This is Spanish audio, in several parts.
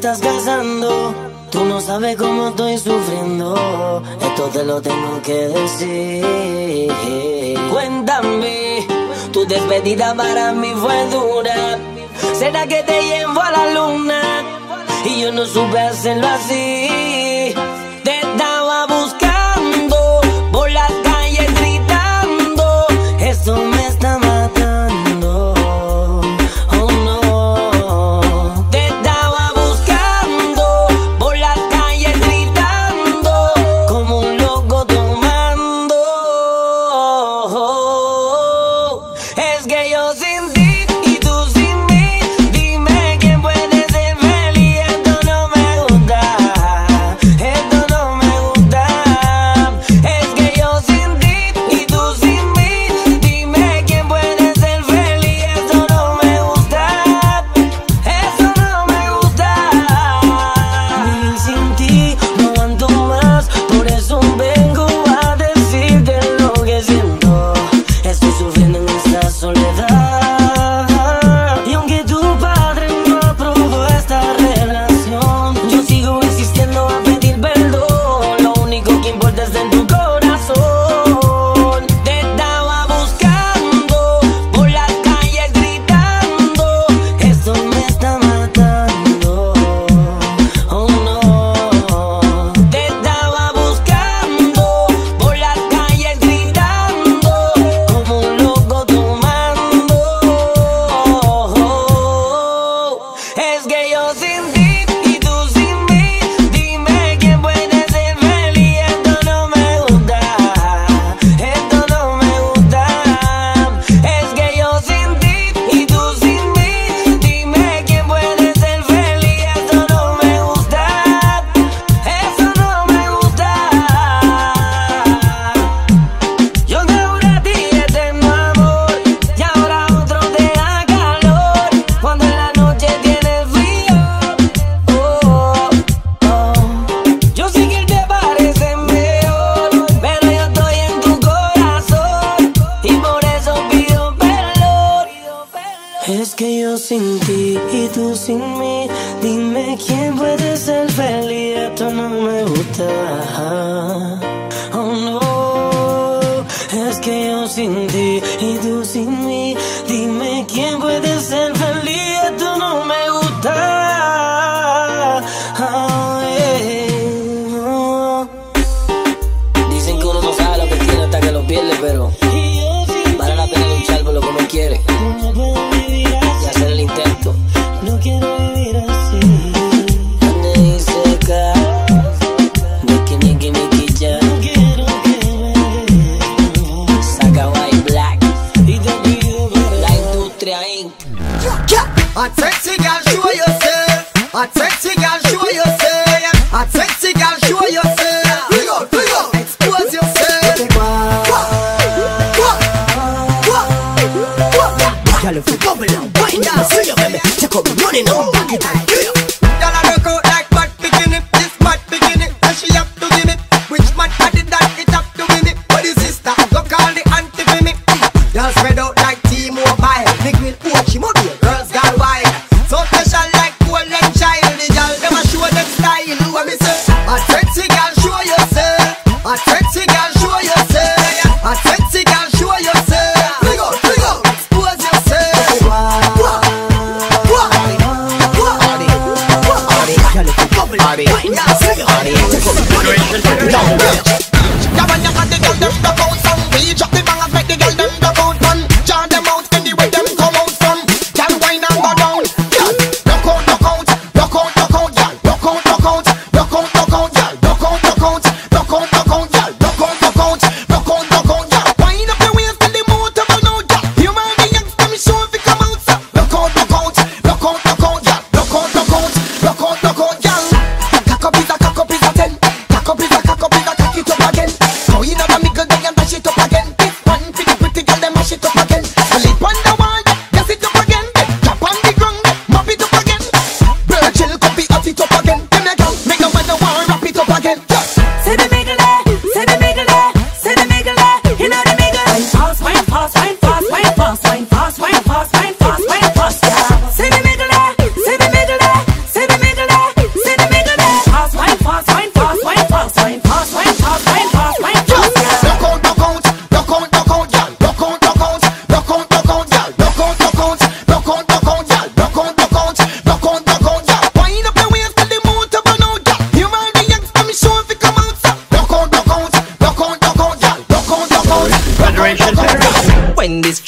estás casando. Tú no sabes cómo estoy sufriendo. Esto te lo tengo que decir. Cuéntame, tu despedida para mí fue dura. ¿Será que te llevo a la luna? Y yo no supe hacerlo así. Te estaba buscando por las calles gritando. Eso me está matando. Oh no. Te estaba buscando por las calles gritando como un loco tomando. Es que yo sin ti y tú sin mí. Dime quién puede ser feliz. Esto no me gusta. Esto no me gusta. Es que yo sin ti y tú sin mí. Dime quién puede ser feliz. Esto no me gusta. Eso no me gusta. Vivir sin ti no aguanto más. Por eso vengo a decirte lo que siento. Estoy sufriendo en esta soledad. Y aunque tu padre no aprobó esta relación, yo sigo insistiendo a pedir perdón. Lo único que importa es en tu corazón. Te estaba buscando por las calles gritando. Esto me está matando. Oh no. Te estaba buscando por las calles gritando como un loco tomando. Es que yo sin ti y tú sin mí. Dime quién puede ser feliz. Esto no me gusta. Esto no me gusta. Es que yo sin ti y tú sin mí. Dime quién puede ser feliz. Esto no me gusta. Eso no me gusta. Yo te juro a ti eterno amor. Y ahora otro te da calor. Cuando en la noche tienes frío. Oh, oh. Yo sé que él te parece mejor, pero yo estoy en tu corazón. Y por eso pido perdón. Es que yo sin ti y tú sin mí. Dime quién puede ser feliz. Esto no me gusta. Oh no. Es que yo sin ti y tú sin mí. Dime quién puede ser feliz. Esto no me gusta. Oh, yeah. Oh. Dicen que uno no sabe lo que tiene hasta que lo pierde, pero vale la pena luchar por lo que uno quiere y hacer el intento. No quiero vivir así. Donde dice acá, Nicky Nicky ya. No quiero que me saca White Black. Y te pido perdón. La industria Inc. A sexy girl, show yourself. A sexy girl, show yourself. A sexy girl, show yourself. Bring out, expose yourself. Girl, if you bubble and wind down, see you, baby. Take up running on back it up. Girl, I rock out like mad bikini. This mad bikini, and she have to give it. Which mad body that it have to win it? But the sister, go call the auntie for me. Girl spread out like T-Mobile. Big will watch him up here. Girls got wild. So special like golden child. The girl them a show them style. What me say? A sexy girl, show yourself. A sexy girl, show yourself. A sexy girl, show yourself. Bring out, expose yourself. Girl, if you bubble, wind down, see you. Take up, down, yeah, when you got the girl them duck out some. We drop the bang and make the girl them duck out fun. Jar them out anyway them come out from. Girl wine and go down. Girl, look out, girl. Look out, girl. Look out, girl. Look out, girl. Wind up your waist till the motor run out, girl. You man the youngster me show if you come out, sir. Look out, girl. Look out, girl. Cock up is a 10. Cock up is a cock it up again. Go in on the middle, they and mash it up again. This one pretty girl, they mash it up.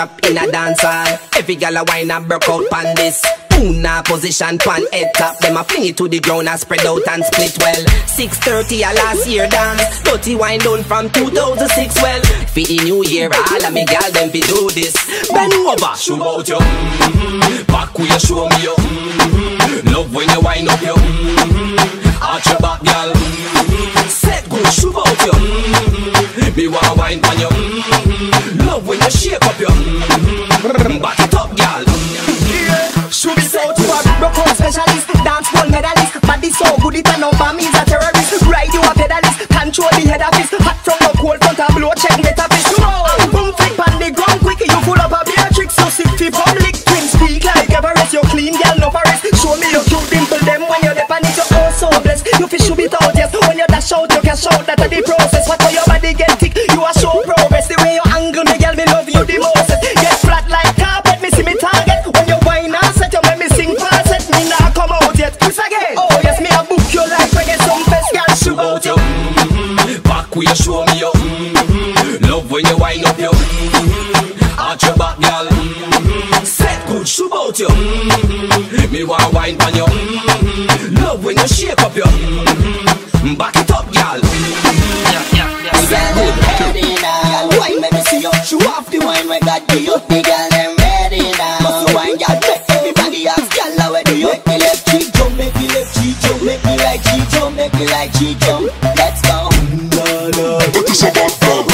drop in a dance hall. Every gal a wine and broke out pan this. Una position pan head top. Them a fling it to the ground and spread out and split well. 6:30 a last year dance. Dirty wine done from 2006 well. For the new year all of me gal them fi do this. Bend over, show out yo. Back where you show me yo. Love when you wind up yo. Arch your back gal. Set good, show out yo. Me wanna wine pan yo. Love when you shake up yo. Back it up gal. Should be so to a broke out specialist, dance hall medalist. Body so good it and over me is a terrorist. Ride you a pedalist, control the head office. Hot from the cold front a blow, check metaphysics. Boom flip on the ground quick, you full up a beer tricks. So sick fi public, twin speak like Everest. You clean girl no forest. Show me your cute dimple them when you're dep on it. You're oh so blessed, you fi shoot it out yes. When you dash out, you can shout that a the process. What for your body get thick, you a show progress. The way you angle me girl, me love you the most. Get flat like carpet, me see me target. When you wine and set, you make me sing falset. Me nah come out yet, twist again. Oh yes, me a book you like reggae some fest, girl. Shoot out you. Back where you show me yo. Love when you wind up yo. Arch your back girl. Set good, shoot out you. Me wanna wine pan you. Love when you shake up yo. Back it up girl. Set good, ready now. Wine make me see you. Show off the wine we got to you. The girl them ready now. Must you wine girl, make everybody ask girl how we do you. Make the left cheek jump, make the left cheek jump, make the right cheek jump, make the right cheek jump. Let's go. That is a bad girl.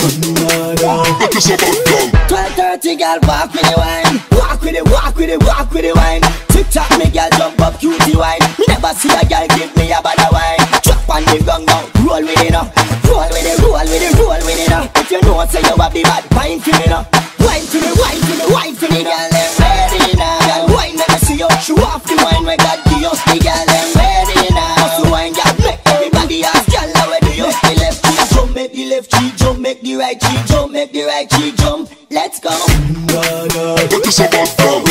That is a bad girl. 12:30 girl, walk with the wine. Walk with it, walk with it, walk with the wine. TikTok me girl, jump up cutie wine. Me never see a girl give me a bad wine. Drop on the ground now, roll with it now. Roll with it, roll with it, roll with it now. If you know say you have the bad, wine for me now. Wine for me, wine for me, wine for me. Girl, them ready now. Girl, wine let me see you. Show off the wine we got to you. The girl, them ready now. Must you wine, girl, make everybody ask girl how we do you. Make the left cheek jump, make the left cheek jump, make the right cheek jump, make the right cheek jump. Let's go. That is a bad girl.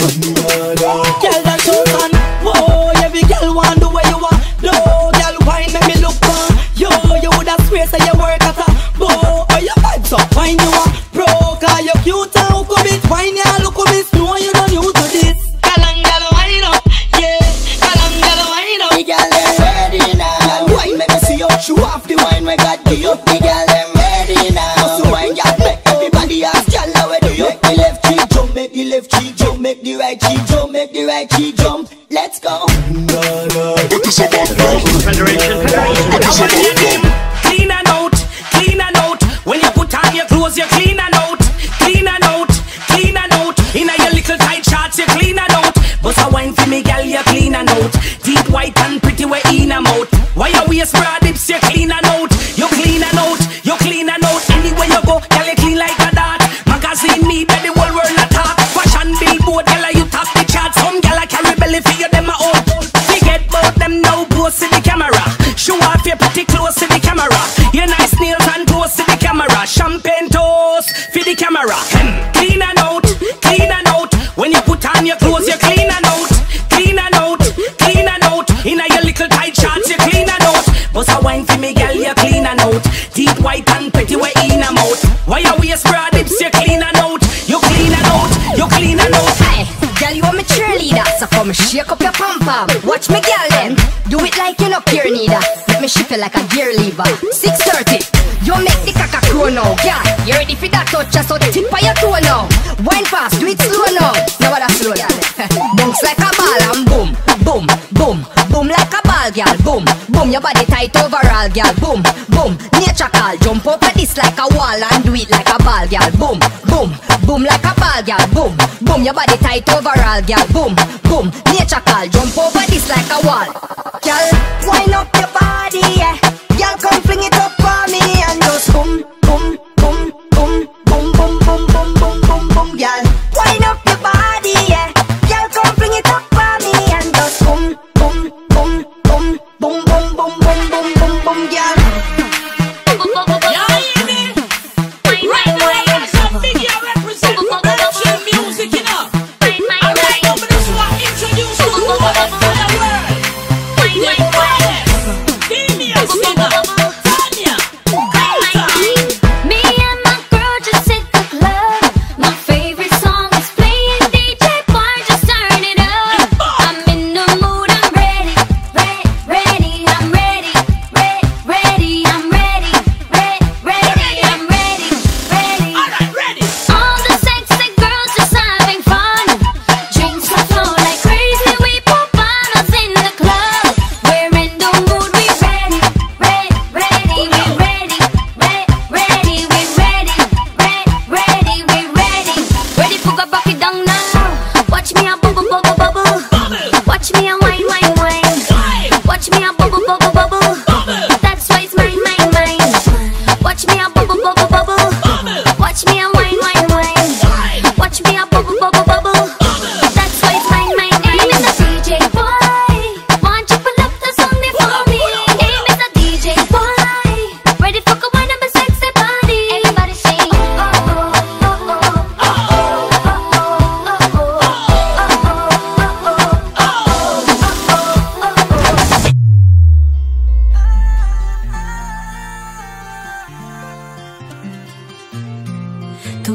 Girl, that's so fun. Whoa, every girl want the way you want. No, girl, wine make me look fun. Yo, you woulda swear say you work at a bow. Or your vibes up, wine you want. Bro, cause you cute and hook up it. Wine ya look up it. No, you don't used to this. Galang, girl, wine up. Yeah, galang, girl, wine up. The girl, them ready now. Girl, wine make me see you. Show off the wine we got to you. The girl, them ready now. So wine, girl, make everybody ask girl how we do you. Make the left cheek jump, make the left cheek jump, make the right cheek jump, make the right cheek jump. Let's go. That is a bad girl. Federation. That is a bad girl. Clean and out, clean and out. When you put on your clothes, you clean and out, clean and out, clean and out. Inna your little tight shorts, you clean and out. Bust a wine for me, girl, you clean and out. Deep white and pretty, we in a mouth. Why your waist broad hips, you clean and out. You clean and out, you clean and out. Anywhere you go, girl, you clean like a dart. Magazine need that the whole world attack. Fashion billboard, girl, you top the chart. Some girl, I carry belly for you, them a old. Forget about them now, post to the camera. Show off your pretty clothes to the camera. Your nice nails and toes to the camera. Champagne toast for the camera. Clean and out, clean and out. When you put on your clothes, you clean and out, clean and out, clean and out. Inna your little tight shorts, you clean and out. Bust a wine for me, girl, you clean and out. Deep white and pretty, we in a mouth. Why your waist broad hips, you clean and out. You clean and out, you clean and out. Hey, girl, you want me cheerleader, so come shake up your pom pom. Watch me, girl, then do it like you no care neither. Let me shift it like a gear lever. 6:30, you make the caca crow now, girl. You ready for that touch? So tip on your toe now. Wine fast, do it slow now. Now what a slow, girl. Bounce like a ball and boom, boom, boom, boom like a ball, girl. Boom, boom, your body tight overall, girl. Boom, boom, nature call. Jump over this like a wall and do it like a ball, girl. Boom, boom, boom like a ball, girl. Boom, boom, your body tight overall, girl. Boom, boom, nature call. Jump over this like a wall, girl. Wind up your body, yeah. Girl, come fling it up for me and just boom, boom, boom, boom, boom, boom, boom, boom, boom, boom, boom, girl. Wind up your body, yeah. Girl, come fling it up for me and just boom, boom, boom, boom, boom, boom, boom, boom, boom, boom, boom, girl. Give me a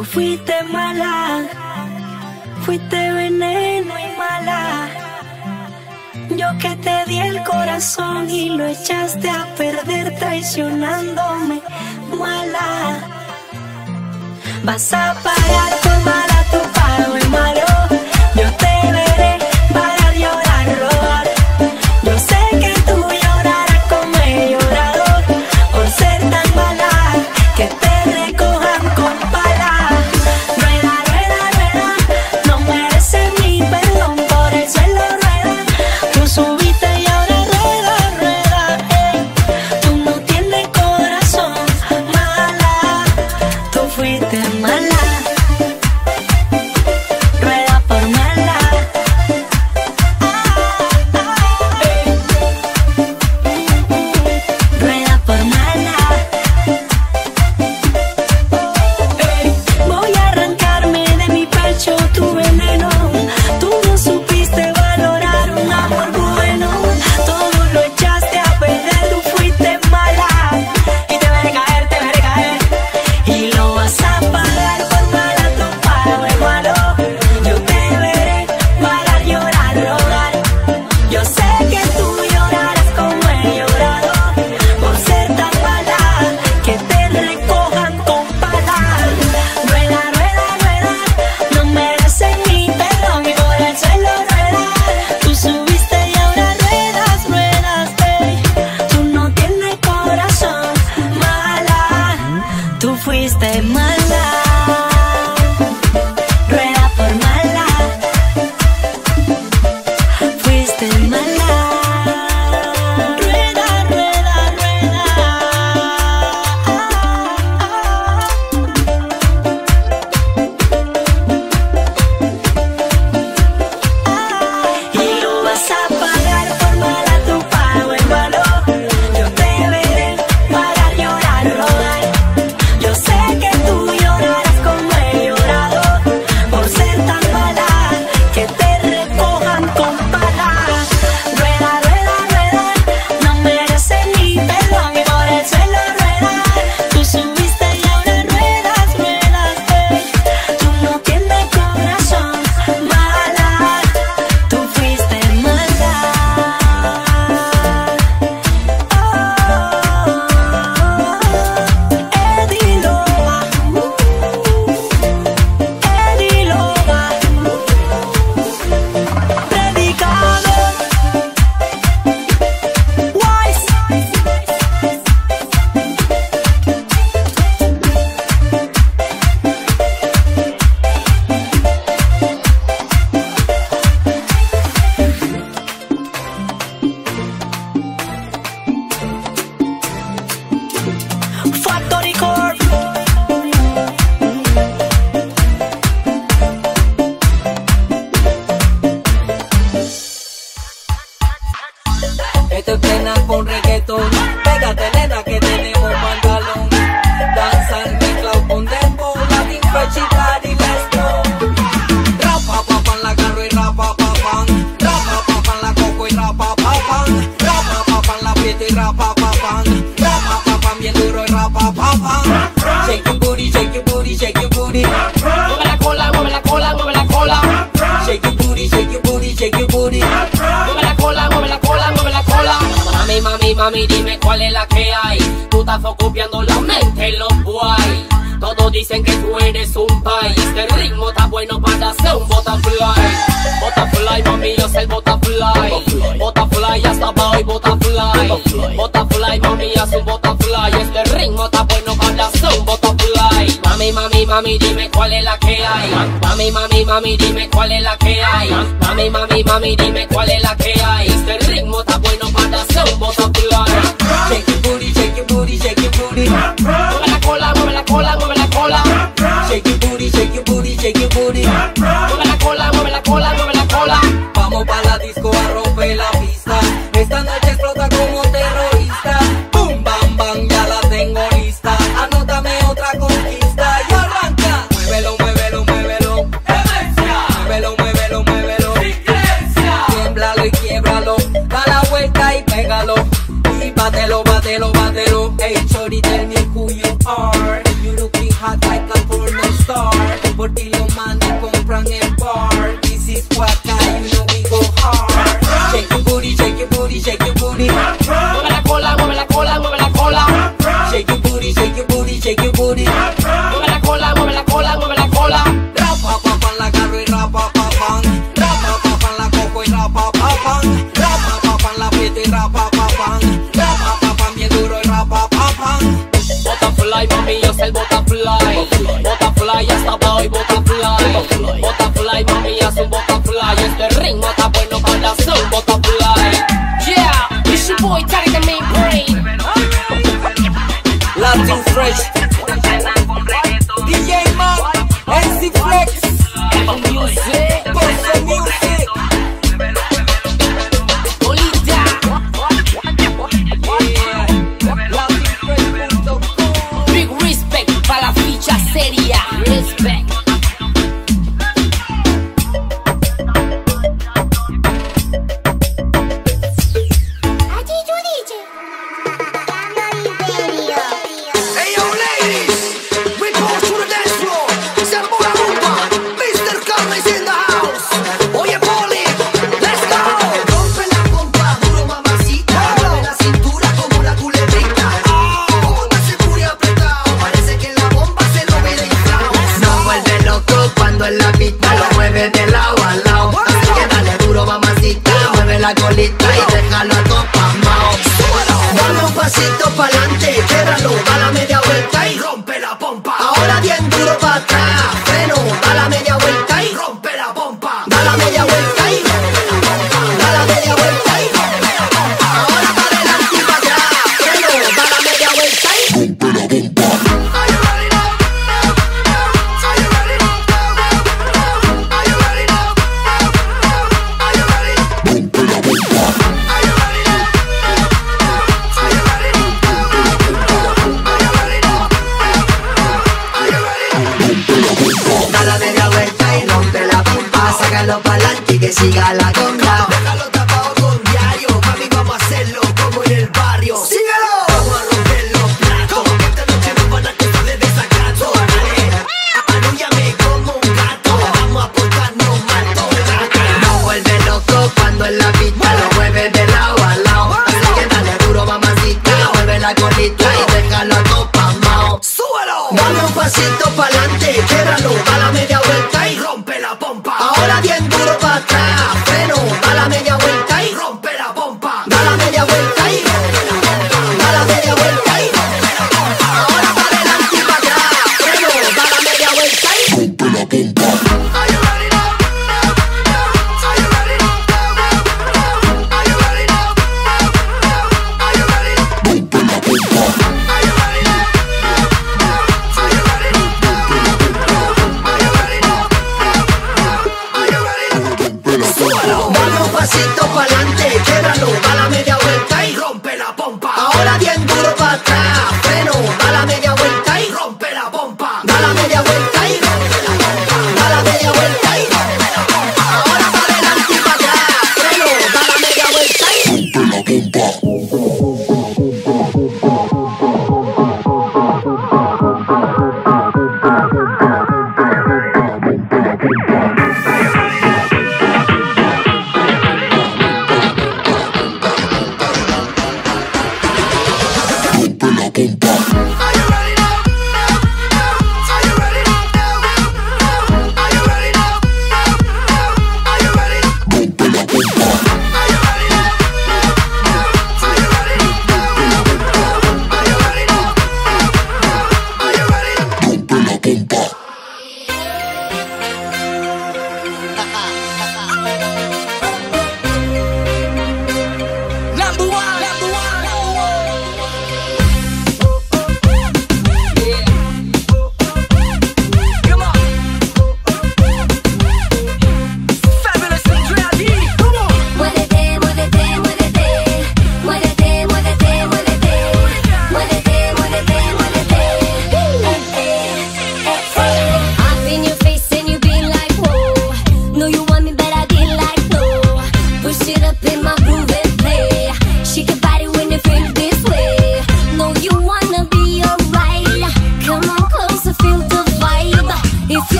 Tú fuiste mala, fuiste veneno y mala. Yo que te di el corazón y lo echaste a perder traicionándome, mala. Vas a pagar por mala tu pago y malo. Yo te veré pagar, llorar, robar. Yo sé que tú llorarás como he llorado por ser tan mala, que te recojan con pala. Rueda, rueda, rueda, no mereces mi perdón, por el suelo rueda. Tú subiste y ahora rueda, rueda, tú no tienes corazón, mala. Tú fuiste mala. Rueda por mala. Rueda por mala. Voy a arrancarme de mi pecho tu veneno. Tú no supiste valorar un amor bueno. Todo lo echaste a perder, tú fuiste mala. Y te veré caer, y lo vas a pagar por mala tu pago es malo. Yo te veré pagar, llorar, rogar. Yo sé que tú llorarás como he llorado por ser tan mala, que te recojan con pala. Rueda, rueda, rueda, no mereces mi perdón y por el suelo rueda. Tú subiste y ahora ruedas, ruedas, tú no tienes corazón, mala. Tú fuiste mala. Rueda por mala. Fuiste mala. Rueda, rueda, rueda. Y lo vas a pagar por mala tu pago es malo. Yo te veré pagar, llorar, rogar. Yo sé que tú llorarás como he llorado por ser tan mala, que te recojan con pala. Rueda, rueda, rueda, no mereces mi perdón y por el suelo rueda. Tú subiste y ahora ruedas, ruedas, tú no tienes corazón, mala. Tú fuiste mala. Eddie Loba, Eddie Loba, predicador, Wise. Factory Corp. Esto es plena con reggaetón. Pégate, nena, que tenemos pantalón. Danza al mezclado con dembow, Latin fechita y let's go. Rapa, papan, la carro y rapa, papan. Rapa, papan, la coco y rapa, papan. Rapa, papan, la pieta y rapa, papan. Rapa, papan, bien duro y rapa, papan. Shake your booty, shake your booty, shake your booty. Mueve la cola, mueve la cola, mueve la cola. Shake your booty, shake your booty, shake your booty. Mueve la cola, mueve la cola, mueve la cola. Mami, mami, mami, dime cuál es la que hay. Tú estás copiando la mente, los guay. Todos dicen que tú eres un país. Este ritmo está bueno para hacer un butterfly. Butterfly, mami, yo soy el butterfly. Butterfly, hasta abajo y butterfly. Butterfly, mami, haz un butterfly. Este ritmo está bueno para hacer un butterfly. Mami, mami, mami, dime cuál es la que hay. Mami, mami, mami, dime cuál es la que hay. Mami, mami, mami, dime cuál es la que hay. Este ritmo está bueno para hacer un butterfly. Shake your booty, shake your booty, shake your booty. Mueve la cola, mueve la cola, mueve la cola. Shake your booty, shake your booty, shake your booty. Mueve la cola, mueve la cola, mueve la cola. Vamos pa' la disco a romper la pista. Esta noche explota como terrorista. Boom, bam, bam, ya la tengo lista. Anótame otra conquista y arranca. Muévelo, muévelo, muévelo. Muévelo, muévelo, muévelo. Tiémblalo y quiebralo. Da la vuelta y pégalo. Y bátelo, bátelo, bátelo. Hey, shorty, tell me who you are. You looking hot like a porno star. Por ti los manes compran el bar. This is Waka, you know we go hard. Shake your booty, shake your booty, shake your booty. Mueve la cola, mueve la cola, mueve la cola. Shake your booty, shake your booty, shake your booty. Mueve la cola, mueve la cola, mueve la cola. Rapa pa pa la carro y rapa pa pan. Rapa pa pa la coco y rapa pa pan. Rapa pa pa la pito y rapa pa pan. Rapa pa pan bien duro y rapa pa pan. Butterfly, mami, yo soy el butterfly. Butterfly, hasta abajo y butterfly. Butterfly, mami, yo soy butterfly. Este ritmo está bueno para hacer butterfly. Yeah, it's your boy, Tariq the main brain. Latin Fresh, DJ Man, NC Flex, Music, Bossa Music, Olita, LatinFresh.com. Big respect para la ficha seria. Respect. La colita y déjalo atopamao. Dame un pasito pa'lante, quédalo, da la media vuelta y rompe la pompa. Ahora bien duro pa' atrás, freno, da la media vuelta y rompe la pompa. Da la media vuelta y da la media vuelta y ahora pa' adelante y pa' atrás, freno, da la media vuelta y rompe la pompa. Sácalo pa'lante y que siga la conga. Déjalo tapado con diario, mami, vamos a hacerlo como en el barrio. ¡Síguelo! Vamos a romper los platos. Esta noche nos van a quitar de desacato. Dale, arrúllame como un gato. Vamos a portarnos mal todo el rato. No vuelve loco cuando en la pista lo mueve de lado a lado. Así que dale duro, mamacita. Mueve la colita y déjalo atopamao. ¡Súbelo! Dame un pasito pa'lante, quédalo, da la media vuelta y rompe la pompa. Ahora bien duro pa' atrás, freno, da la media vuelta y rompe la pompa. Da la media vuelta y da la media vuelta y ahora pa' adelante y pa' atrás, freno, da la media vuelta y rompe la pompa. Are you ready now? Are you ready now? Are you ready now? Are you ready? Rompe la pompa. Are you ready now? Are you ready now? Are you ready now?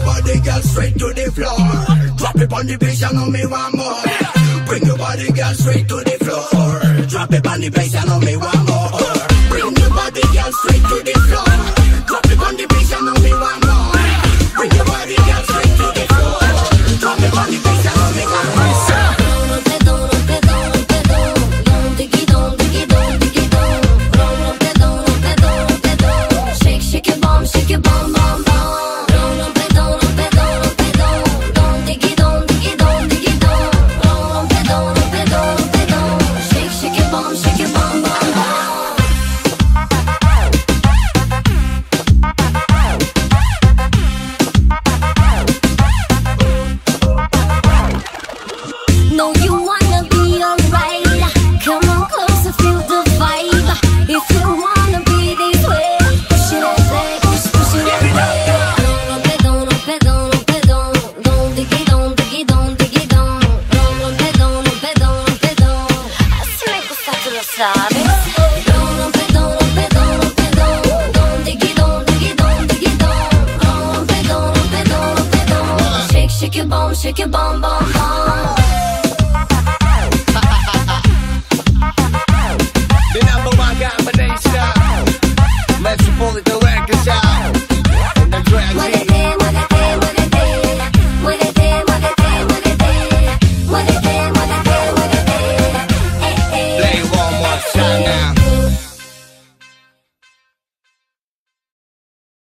body, girl, straight to the floor. Drop it on the bass, you know me want more. Bring your body, girl, straight to the floor. Drop it on the bass, you know me want more. Bring your body, girl, straight to the floor. Drop it on the bass, you know me want more. Bring your body, girl, straight to the floor. Drop it on the bass, you know me want more. Shake your bum, bum, bum. Diggy dong, diggy dong, diggy dong. Shake your bum, bum, bum. No, you wanna be alright. Come on closer, feel the vibe. If you wanna be this way, push it up, push it up. Diggy dong, diggy dong, diggy dong. Así me gusta, tú lo sabes. Diggy dong, diggy dong, diggy dong. Shake your bum, bum.